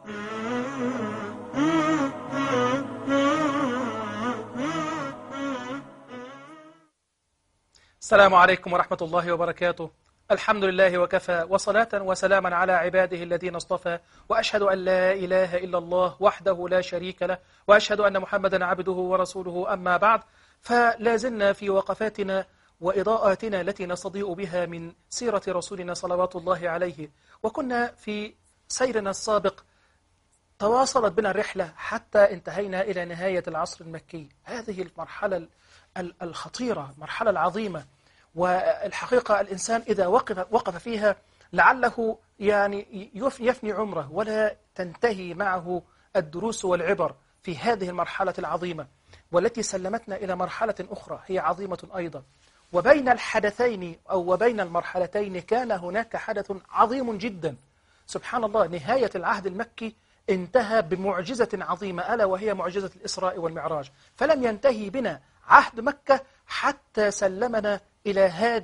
السلام عليكم ورحمة الله وبركاته. الحمد لله وكفى، وصلاة وسلاما على عباده الذين اصطفى، وأشهد أن لا إله إلا الله وحده لا شريك له، وأشهد أن محمدا عبده ورسوله. أما بعد، فلازلنا في وقفاتنا وإضاءاتنا التي نستضيء بها من سيرة رسولنا صلوات الله عليه. وكنا في سيرنا السابق تواصلت بنا الرحلة حتى انتهينا إلى نهاية العصر المكي، هذه المرحلة الخطيرة، المرحلة العظيمة. والحقيقة الإنسان إذا وقف فيها لعله يعني يفني عمره ولا تنتهي معه الدروس والعبر في هذه المرحلة العظيمة، والتي سلمتنا إلى مرحلة أخرى هي عظيمة أيضا. وبين الحدثين أو وبين المرحلتين كان هناك حدث عظيم جدا. سبحان الله، نهاية العهد المكي انتهى بمعجزة عظيمة، ألا وهي معجزة الإسراء والمعراج. فلم ينتهي بنا عهد مكة حتى سلمنا إلى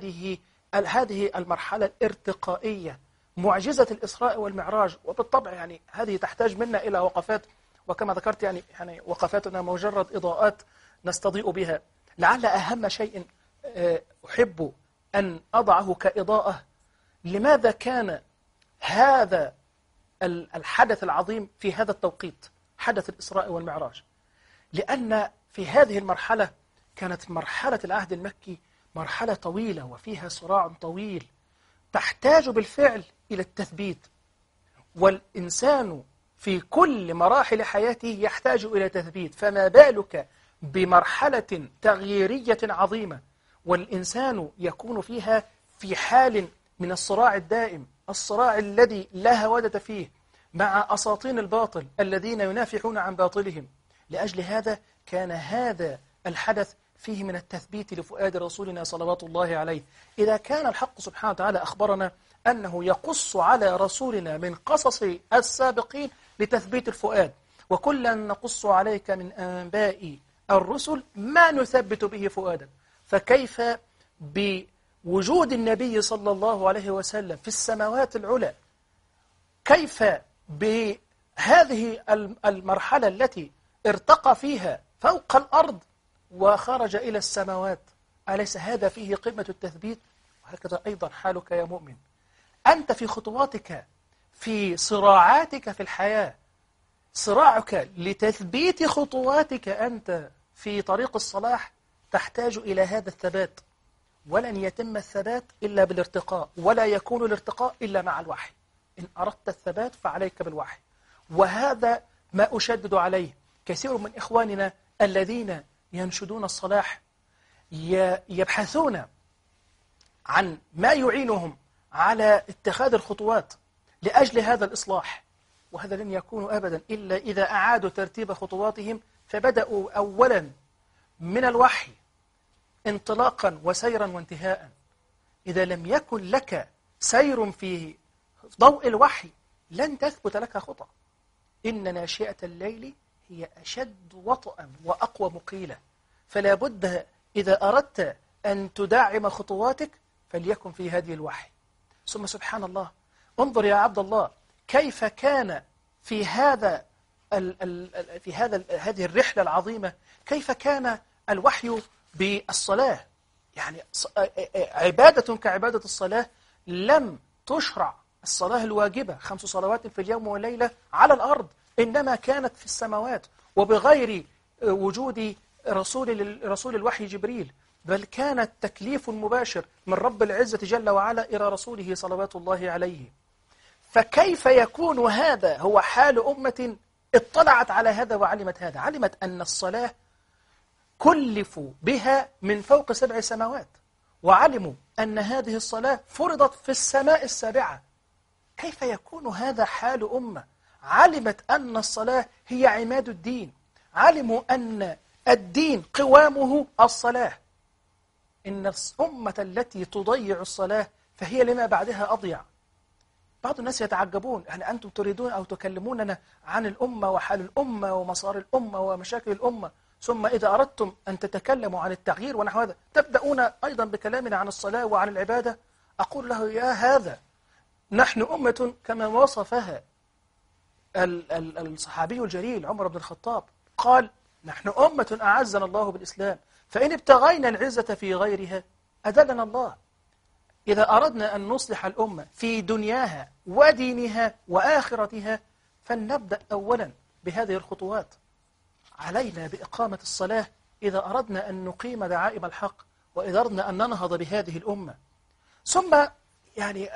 هذه المرحلة الارتقائية، معجزة الإسراء والمعراج. وبالطبع يعني هذه تحتاج منا إلى وقفات، وكما ذكرت يعني وقفاتنا مجرد إضاءات نستضيء بها. لعل أهم شيء أحب أن أضعه كإضاءة، لماذا كان هذا الحدث العظيم في هذا التوقيت، حدث الإسراء والمعراج؟ لأن في هذه المرحلة كانت مرحلة العهد المكي مرحلة طويلة وفيها صراع طويل تحتاج بالفعل إلى التثبيت، والإنسان في كل مراحل حياته يحتاج إلى تثبيت، فما بالك بمرحلة تغييرية عظيمة والإنسان يكون فيها في حال من الصراع الدائم، الصراع الذي لا هوادة فيه مع أساطين الباطل الذين ينافحون عن باطلهم. لأجل هذا كان هذا الحدث فيه من التثبيت لفؤاد رسولنا صلوات الله عليه. إذا كان الحق سبحانه وتعالى أخبرنا أنه يقص على رسولنا من قصص السابقين لتثبيت الفؤاد، وكلا نقص عليك من أنباء الرسل ما نثبت به فؤادك، فكيف بوجود النبي صلى الله عليه وسلم في السماوات العلى؟ كيف بهذه المرحلة التي ارتقى فيها فوق الأرض وخرج إلى السماوات؟ أليس هذا فيه قمة التثبيت؟ وهكذا أيضا حالك يا مؤمن، أنت في خطواتك، في صراعاتك في الحياة، صراعك لتثبيت خطواتك أنت في طريق الصلاح تحتاج إلى هذا الثبات. ولن يتم الثبات إلا بالارتقاء، ولا يكون الارتقاء إلا مع الوحي. إن أردت الثبات فعليك بالوحي، وهذا ما أشدد عليه. كثير من إخواننا الذين ينشدون الصلاح يبحثون عن ما يعينهم على اتخاذ الخطوات لأجل هذا الإصلاح، وهذا لن يكون أبدا إلا إذا أعادوا ترتيب خطواتهم، فبدأوا أولا من الوحي انطلاقا وسيرا وانتهاء. إذا لم يكن لك سير في ضوء الوحي لن تثبت لك خطأ. إن ناشئة الليل هي أشد وطئا وأقوى مقيلة، فلا بد إذا أردت أن تدعم خطواتك فليكن في هذه الوحي. ثم سبحان الله، انظر يا عبد الله كيف كان في هذه الرحلة العظيمة، كيف كان الوحي بالصلاة. يعني عبادة كعبادة الصلاة لم تشرع الصلاة الواجبة 5 صلوات في اليوم والليلة على الأرض، إنما كانت في السماوات وبغير وجود رسول الوحي جبريل، بل كانت تكليف مباشر من رب العزة جل وعلا إلى رسوله صلوات الله عليه. فكيف يكون هذا هو حال أمة اطلعت على هذا وعلمت هذا؟ علمت أن الصلاة كلفوا بها من فوق 7 سماوات، وعلموا أن هذه الصلاة فرضت في السماء السابعة. كيف يكون هذا حال أمة علمت أن الصلاة هي عماد الدين؟ علموا أن الدين قوامه الصلاة. إن الأمة التي تضيع الصلاة فهي لما بعدها أضيع. بعض الناس يتعجبون، يعني أنتم تريدون أو تكلموننا عن الأمة وحال الأمة ومسار الأمة ومشاكل الأمة، ثم إذا أردتم أن تتكلموا عن التغيير ونحو هذا تبدأون أيضا بكلامنا عن الصلاة وعن العبادة. أقول له يا هذا، نحن أمة كما وصفها الصحابي الجليل عمر بن الخطاب قال: نحن أمة أعزنا الله بالإسلام، فإن ابتغينا العزة في غيرها أذلنا الله. إذا أردنا أن نصلح الأمة في دنياها ودينها وآخرتها فلنبدأ أولا بهذه الخطوات. علينا بإقامة الصلاة إذا أردنا أن نقيم دعائم الحق، وإذا أردنا أن ننهض بهذه الأمة. ثم يعني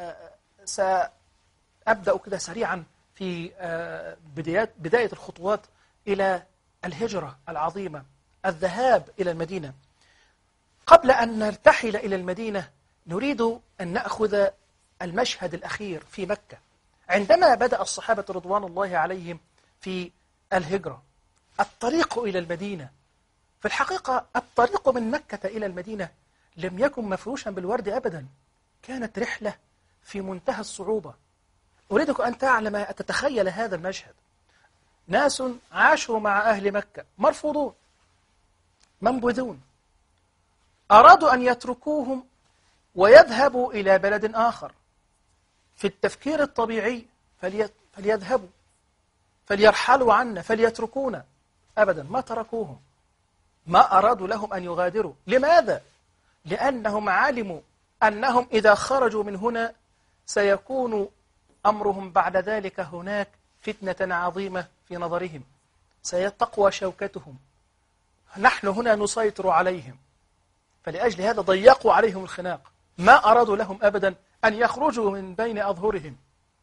سأبدأ كده سريعا في بداية الخطوات إلى الهجرة العظيمة، الذهاب إلى المدينة. قبل أن نرتحل إلى المدينة نريد أن نأخذ المشهد الأخير في مكة، عندما بدأ الصحابة رضوان الله عليهم في الهجرة. الطريق إلى المدينة في الحقيقة، الطريق من مكة إلى المدينة لم يكن مفروشا بالورد أبدا، كانت رحلة في منتهى الصعوبة. أريدك أن تعلم، أن تتخيل هذا المشهد. ناس عاشوا مع أهل مكة مرفوضون منبذون، أرادوا أن يتركوهم ويذهبوا إلى بلد آخر. في التفكير الطبيعي فليذهبوا، فليرحلوا عنا، فليتركونا. أبدا ما تركوهم، ما أرادوا لهم أن يغادروا. لماذا؟ لأنهم علموا أنهم إذا خرجوا من هنا سيكون أمرهم بعد ذلك هناك فتنة عظيمة في نظرهم، سيتقوى شوكتهم، نحن هنا نسيطر عليهم. فلأجل هذا ضيقوا عليهم الخناق، ما أرادوا لهم أبدا أن يخرجوا من بين أظهرهم.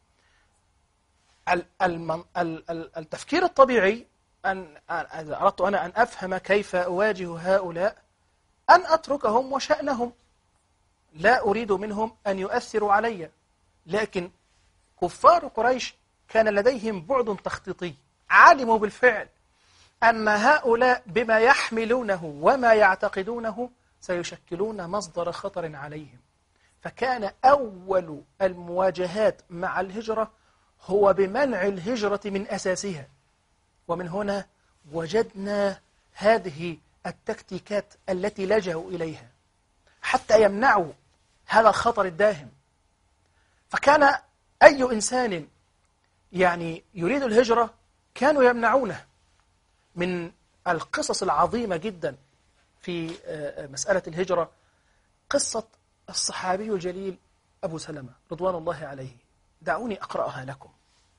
التفكير الطبيعي إذا أردت أنا أن أفهم كيف أواجه هؤلاء أن أتركهم وشأنهم، لا أريد منهم أن يؤثروا علي. لكن كفار قريش كان لديهم بعد تخطيطي، علموا بالفعل أن هؤلاء بما يحملونه وما يعتقدونه سيشكلون مصدر خطر عليهم. فكان أول المواجهات مع الهجرة هو بمنع الهجرة من أساسها. ومن هنا وجدنا هذه التكتيكات التي لجأوا إليها حتى يمنعوا هذا الخطر الداهم. فكان أي إنسان يعني يريد الهجرة كانوا يمنعونه. من القصص العظيمة جدا في مسألة الهجرة قصة الصحابي الجليل أبو سلمة رضوان الله عليه. دعوني أقرأها لكم،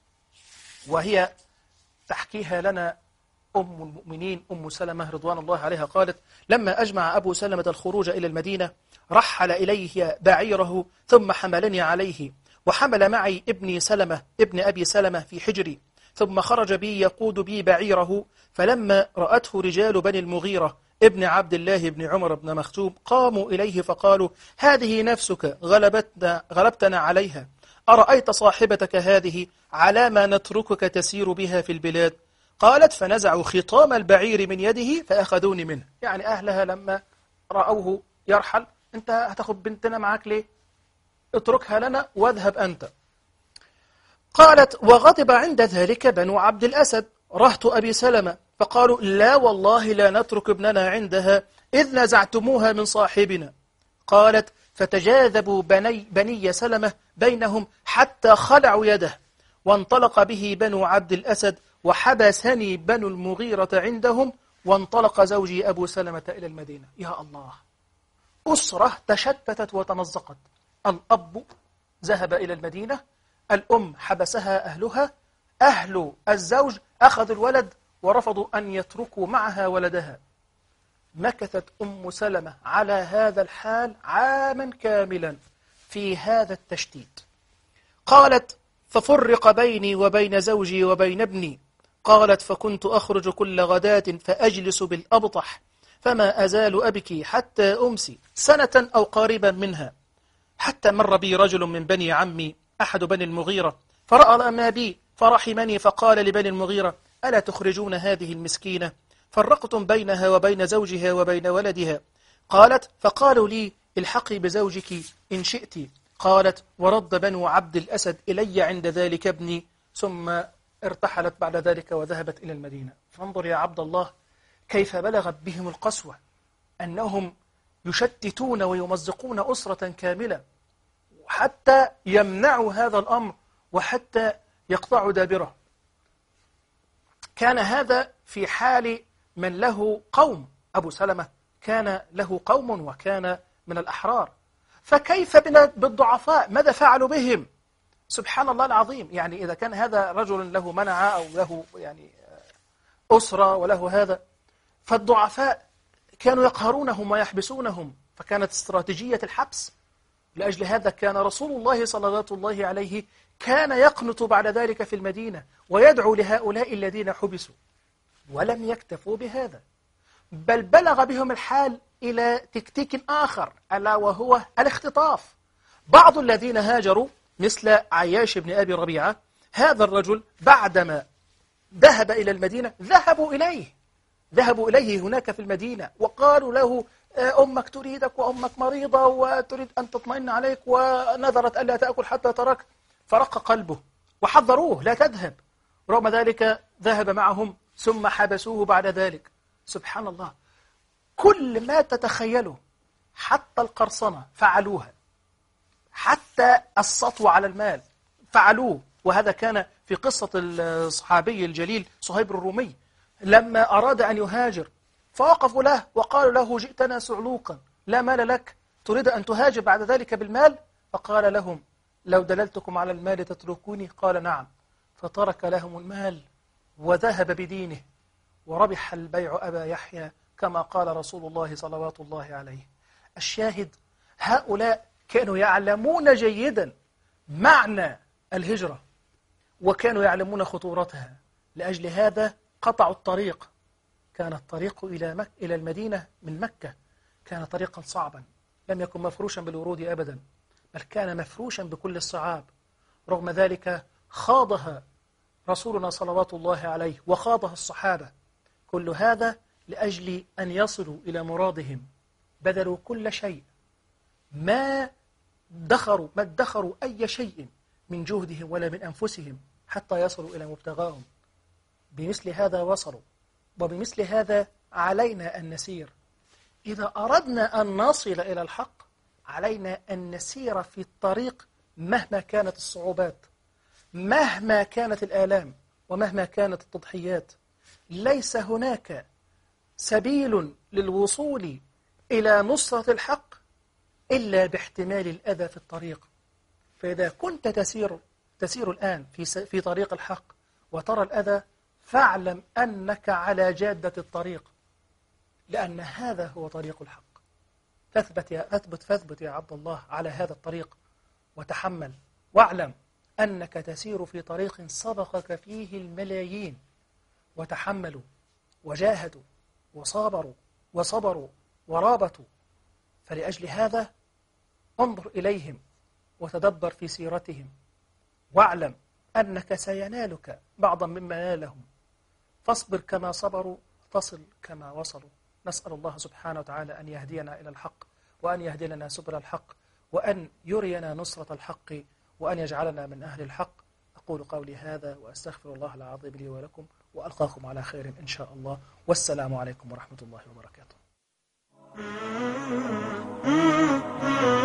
وهي تحكيها لنا أم المؤمنين أم سلمة رضوان الله عليها. قالت: لما أجمع أبو سلمة الخروج إلى المدينة رحل إليه بعيره ثم حملني عليه، وحمل معي ابني سلمة ابن أبي سلمة في حجري، ثم خرج بي يقود بي بعيره. فلما رأته رجال بني المغيرة ابن عبد الله بن عمر بن مختوم قاموا إليه فقالوا: هذه نفسك غلبتنا عليها، أرأيت صاحبتك هذه على ما نتركك تسير بها في البلاد؟ قالت: فنزعوا خطام البعير من يده فأخذوني منه. يعني أهلها لما رأوه يرحل: أنت هتاخد بنتنا معك ليه؟ اتركها لنا واذهب أنت. قالت: وغضب عند ذلك بنو عبد الأسد رهط أبي سلمة، فقالوا: لا والله لا نترك ابننا عندها إذ نزعتموها من صاحبنا. قالت: فتجاذبوا بني سلمة بينهم حتى خلعوا يده، وانطلق به بنو عبد الأسد، وحبسني بنو المغيرة عندهم، وانطلق زوجي أبو سلمة إلى المدينة. يا الله، أسرة تشتتت وتمزقت. الأب ذهب إلى المدينة، الأم حبسها أهلها، أهل الزوج أخذوا الولد ورفضوا أن يتركوا معها ولدها. مكثت أم سلمة على هذا الحال عاما كاملا في هذا التشتيت. قالت: ففرق بيني وبين زوجي وبين ابني. قالت: فكنت أخرج كل غداة فأجلس بالأبطح، فما أزال أبكي حتى أمسي سنة أو قريبا منها، حتى مر بي رجل من بني عمي أحد بني المغيرة فرأى ما بي فرحمني، فقال لبني المغيرة: ألا تخرجون هذه المسكينة؟ فرقتم بينها وبين زوجها وبين ولدها. قالت: فقالوا لي: الحقي بزوجك إن شئت. قالت: ورد بنو عبد الأسد إلي عند ذلك ابني، ثم ارتحلت بعد ذلك وذهبت إلى المدينة. فانظر يا عبد الله كيف بلغت بهم القسوة، أنهم يشتتون ويمزقون أسرة كاملة حتى يمنعوا هذا الأمر وحتى يقطعوا دابره. كان هذا في حال من له قوم. أبو سلمة كان له قوم وكان من الأحرار، فكيف بالضعفاء؟ ماذا فعلوا بهم؟ سبحان الله العظيم. يعني إذا كان هذا رجل له منعة أو له يعني أسرة وله هذا، فالضعفاء كانوا يقهرونهم ويحبسونهم، فكانت استراتيجية الحبس. لأجل هذا كان رسول الله صلى الله عليه كان يقنط بعد ذلك في المدينة ويدعو لهؤلاء الذين حبسوا. ولم يكتفوا بهذا، بل بلغ بهم الحال إلى تكتيك آخر، ألا وهو الاختطاف. بعض الذين هاجروا مثل عياش بن أبي ربيعة، هذا الرجل بعدما ذهب إلى المدينة ذهبوا إليه هناك في المدينة وقالوا له أمك تريدك وأمك مريضة وتريد أن تطمئن عليك ونذرت ألا تأكل حتى تركت، فرق قلبه وحذروه لا تذهب. رغم ذلك ذهب معهم ثم حبسوه بعد ذلك. سبحان الله، كل ما تتخيله، حتى القرصنة فعلوها، حتى السطو على المال فعلوه. وهذا كان في قصة الصحابي الجليل صهيب الرومي لما أراد أن يهاجر، فوقفوا له وقالوا له جئتنا سعلوقا لا مال لك، تريد أن تهاجر بعد ذلك بالمال؟ فقال لهم لو دللتكم على المال تتركوني؟ قال نعم. فترك لهم المال وذهب بدينه، وربح البيع أبا يحيى كما قال رسول الله صلوات الله عليه. الشاهد، هؤلاء كانوا يعلمون جيدا معنى الهجرة وكانوا يعلمون خطورتها. لأجل هذا قطعوا الطريق. كان الطريق إلى المدينة من مكة كان طريقا صعبا، لم يكن مفروشا بالورود أبدا، بل كان مفروشا بكل الصعاب. رغم ذلك خاضها رسولنا صلوات الله عليه وخاضها الصحابة، كل هذا لأجل أن يصلوا إلى مرادهم. بذلوا كل شيء، ما ادخروا أي شيء من جهدهم ولا من أنفسهم حتى يصلوا إلى مبتغاهم. بمثل هذا وصلوا، وبمثل هذا علينا أن نسير. إذا أردنا أن نصل إلى الحق علينا أن نسير في الطريق مهما كانت الصعوبات، مهما كانت الآلام، ومهما كانت التضحيات. ليس هناك سبيل للوصول إلى نصرة الحق إلا باحتمال الأذى في الطريق. فإذا كنت تسير الآن في طريق الحق وترى الأذى، فاعلم أنك على جادة الطريق، لأن هذا هو طريق الحق. فاثبت يا عبد الله على هذا الطريق وتحمل، واعلم أنك تسير في طريق سبقك فيه الملايين، وتحملوا وجاهدوا وصبروا ورابطوا. فلأجل هذا انظر إليهم وتدبر في سيرتهم، واعلم أنك سينالك بعضا مما نالهم. فاصبر كما صبروا، تصل كما وصلوا. نسأل الله سبحانه وتعالى أن يهدينا إلى الحق، وأن يهدي لنا سبل الحق، وأن يرينا نصرة الحق، وأن يجعلنا من أهل الحق. أقول قولي هذا وأستغفر الله العظيم لي ولكم، وألقاكم على خير إن شاء الله، والسلام عليكم ورحمة الله وبركاته.